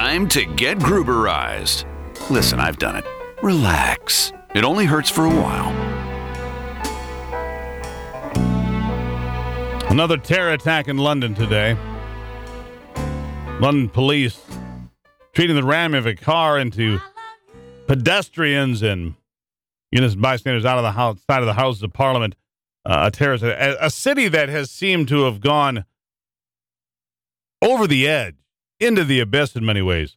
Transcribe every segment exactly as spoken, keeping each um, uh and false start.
Time to get Gruberized. Listen, I've done it. Relax. It only hurts for a while. Another terror attack in London today. London police treating the ram of a car into pedestrians and innocent bystanders out of the house, side of the Houses of Parliament. Uh, a terrorist, a, a city that has seemed to have gone over the edge, into the abyss in many ways.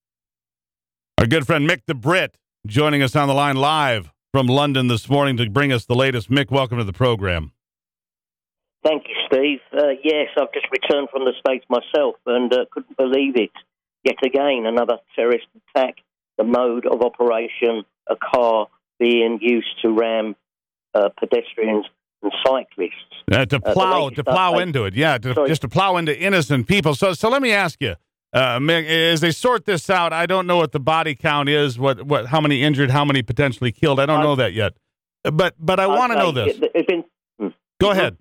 Our good friend Mick the Brit joining us on the line live from London this morning to bring us the latest. Mick, welcome to the program. Thank you, Steve. Uh, yes, I've just returned from the States myself and uh, couldn't believe it. Yet again, another terrorist attack, the mode of operation, a car being used to ram uh, pedestrians and cyclists. Uh, to plow, uh, to plow update. into it, yeah, to, just to plow into innocent people. So, so let me ask you, uh, Mick, as they sort this out, I don't know what the body count is, what, what, how many injured, how many potentially killed. I don't I, know that yet, but, but I want to know this. It, it's been, Go ahead.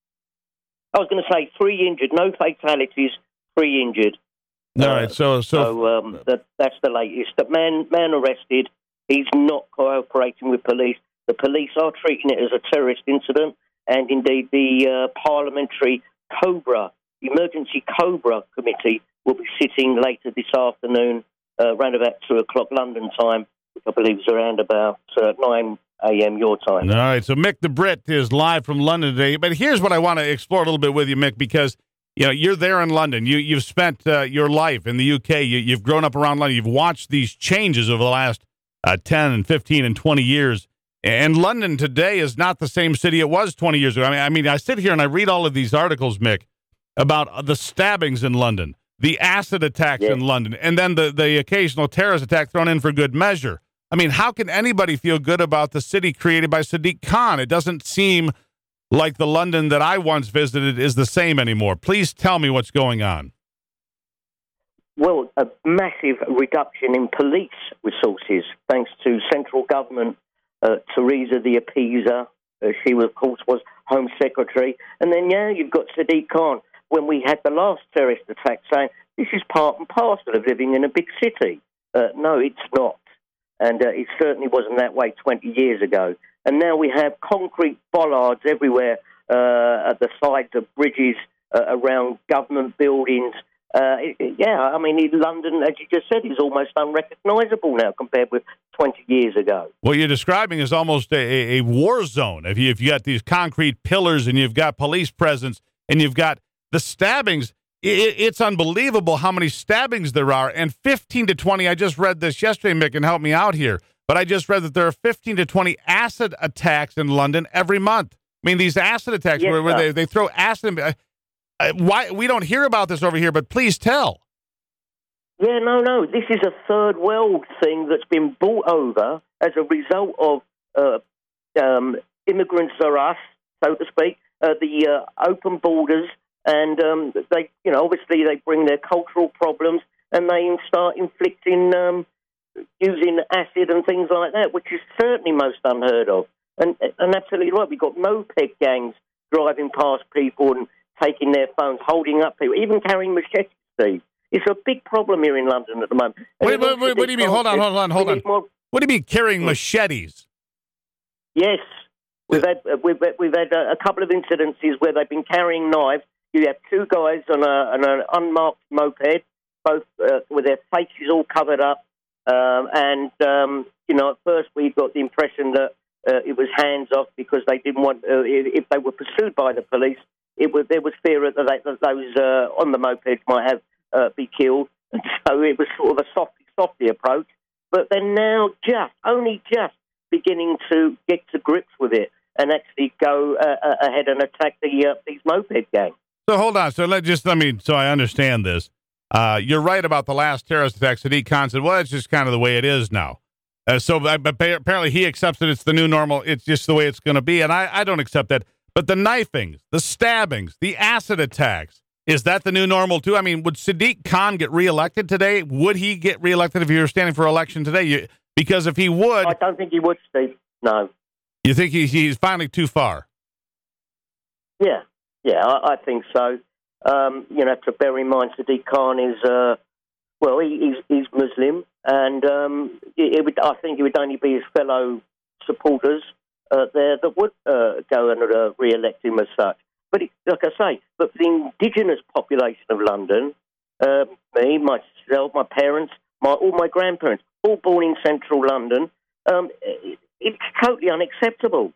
I was going to say three injured, no fatalities, three injured. All uh, right, so so, so um, that, that's the latest. The man, man arrested. He's not cooperating with police. The police are treating it as a terrorist incident, and indeed the uh, Parliamentary COBRA, Emergency COBRA Committee, will be sitting later this afternoon, uh, around about two o'clock London time, which I believe is around about uh, nine a.m. your time. All right, so Mick the Brit is live from London today. But here's what I want to explore a little bit with you, Mick, because you know you're there in London. You you've spent uh, your life in the U K. You, you've grown up around London. You've watched these changes over the last uh, ten and fifteen and twenty years. And London today is not the same city it was twenty years ago. I mean, I mean, I sit here and I read all of these articles, Mick, about the stabbings in London, the acid attacks yeah. in London, and then the the occasional terrorist attack thrown in for good measure. I mean, how can anybody feel good about the city created by Sadiq Khan? It doesn't seem like the London that I once visited is the same anymore. Please tell me what's going on. Well, a massive reduction in police resources thanks to central government. Uh, Theresa the Appeaser, uh, she, was, of course, was Home Secretary. And then, yeah, you've got Sadiq Khan. When we had the last terrorist attack saying, this is part and parcel of living in a big city. Uh, no, it's not. And uh, it certainly wasn't that way twenty years ago. And now we have concrete bollards everywhere uh, at the sides of bridges, uh, around government buildings. Uh, it, it, yeah, I mean, in London, as you just said, is almost unrecognisable now compared with twenty years ago. What you're describing is almost a, a war zone. If you if you got these concrete pillars and you've got police presence and you've got the stabbings, it, it's unbelievable how many stabbings there are. And fifteen to twenty, I just read this yesterday, Mick, and help me out here, but I just read that there are fifteen to twenty acid attacks in London every month. I mean, these acid attacks yes, where, where they, they throw acid in. Uh, why we don't hear about this over here, but please tell. Yeah, no, no. This is a third world thing that's been brought over as a result of uh, um, immigrants are us, so to speak, uh, the uh, open borders, and um, they, you know, obviously they bring their cultural problems and they start inflicting, um, using acid and things like that, which is certainly most unheard of. And, and absolutely right, we've got moped gangs driving past people and taking their phones, holding up people, even carrying machetes, Steve. It's a big problem here in London at the moment. Wait, wait, wait, what do you mean? Hold on, hold on, hold on. More... What do you mean carrying machetes? Yes. We've had we've had, we've had a, a couple of incidences where they've been carrying knives. You have two guys on, a, on an unmarked moped, both uh, with their faces all covered up. Um, and, um, you know, at first we got the impression that uh, it was hands off because they didn't want, uh, if they were pursued by the police, It was, there was fear that, they, that those uh, on the mopeds might have uh, be killed, and so it was sort of a softy, softy approach. But they're now just, only just beginning to get to grips with it and actually go uh, ahead and attack the uh, these moped gangs. So hold on. So let just let me so I understand this. Uh, you're right about the last terrorist attack. Sadiq Khan said, "Well, it's just kind of the way it is now." Uh, so, but apparently, he accepts that it's the new normal. It's just the way it's going to be, and I, I don't accept that. But the knifings, the stabbings, the acid attacks, is that the new normal too? I mean, would Sadiq Khan get reelected today? Would he get reelected if he were standing for election today? You, because if he would... I don't think he would, Steve. No. You think he, he's finally too far? Yeah. Yeah, I, I think so. Um, you know, to bear in mind, Sadiq Khan is uh, well, he, he's, he's Muslim, and um, it, it would, I think it would only be his fellow supporters uh, there that would uh, go and uh, re-elect him as such. But it, like I say, but for the indigenous population of London, uh, me, myself, my parents, my all my grandparents, all born in central London, um, it, it's totally unacceptable.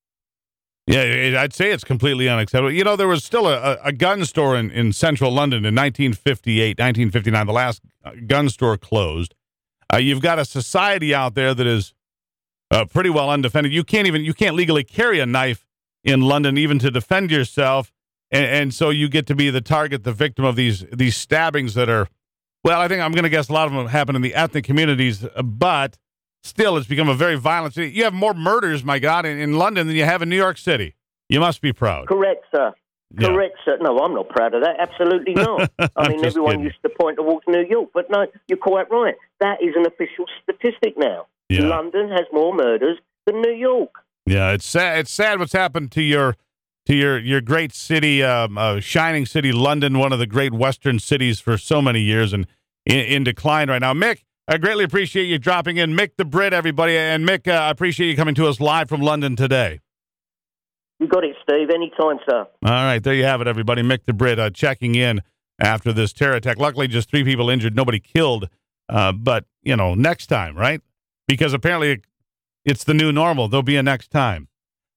Yeah, I'd say it's completely unacceptable. You know, there was still a, a gun store in, in central London in nineteen fifty-eight, nineteen fifty-nine. The last gun store closed. Uh, you've got a society out there that is uh, pretty well undefended. You can't even you can't legally carry a knife in London even to defend yourself, and, and so you get to be the target, the victim of these these stabbings that are. Well, I think I'm going to guess a lot of them happen in the ethnic communities, but. Still, it's become a very violent city. You have more murders, my God, in, in London than you have in New York City. You must be proud. Correct, sir. Yeah. Correct, sir. No, I'm not proud of that. Absolutely not. I mean, everyone kidding. used to point towards New York, but no, you're quite right. That is an official statistic now. Yeah. London has more murders than New York. Yeah, it's sad. It's sad what's happened to your to your your great city, um, uh, shining city, London, one of the great Western cities for so many years, and in, in decline right now. Mick, I greatly appreciate you dropping in. Mick the Brit, everybody. And Mick, uh, I appreciate you coming to us live from London today. You got it, Steve. Anytime, sir. All right, there you have it, everybody. Mick the Brit uh, checking in after this terror attack. Luckily, just three people injured, nobody killed. Uh, but, you know, next time, right? Because apparently it's the new normal. There'll be a next time.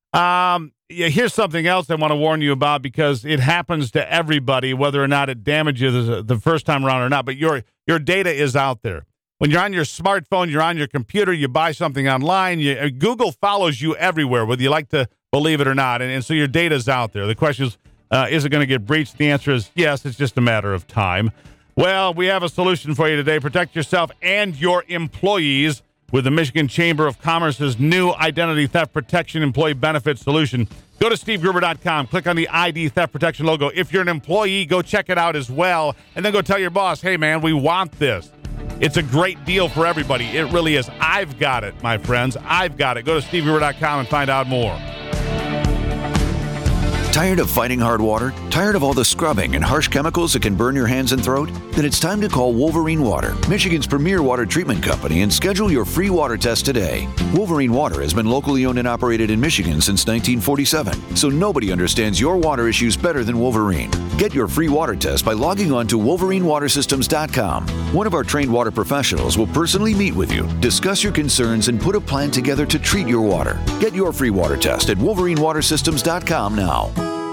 Um, yeah, here's something else I want to warn you about because it happens to everybody, whether or not it damages the first time around or not. But your your data is out there. When you're on your smartphone, you're on your computer, you buy something online, you, Google follows you everywhere, whether you like to believe it or not. And, and so your data's out there. The question is, uh, is it going to get breached? The answer is yes, it's just a matter of time. Well, we have a solution for you today. Protect yourself and your employees with the Michigan Chamber of Commerce's new Identity Theft Protection Employee Benefit Solution. Go to steve gruber dot com, click on the I D Theft Protection logo. If you're an employee, go check it out as well, and then go tell your boss, hey, man, we want this. It's a great deal for everybody. It really is. I've got it, my friends. I've got it. Go to steve gruber dot com and find out more. Tired of fighting hard water? Tired of all the scrubbing and harsh chemicals that can burn your hands and throat? Then it's time to call Wolverine Water, Michigan's premier water treatment company, and schedule your free water test today. Wolverine Water has been locally owned and operated in Michigan since nineteen forty-seven, so nobody understands your water issues better than Wolverine. Get your free water test by logging on to wolverine water systems dot com. One of our trained water professionals will personally meet with you, discuss your concerns, and put a plan together to treat your water. Get your free water test at wolverine water systems dot com now.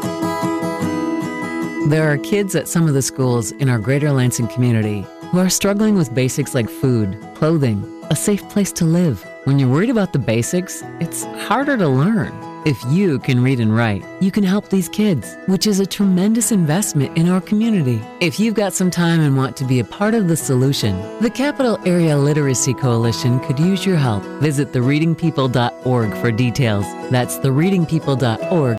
There are kids at some of the schools in our greater Lansing community who are struggling with basics like food, clothing, a safe place to live. When you're worried about the basics, it's harder to learn. If you can read and write, you can help these kids, which is a tremendous investment in our community. If you've got some time and want to be a part of the solution, the Capital Area Literacy Coalition could use your help. Visit the reading people dot org for details. That's the reading people dot org.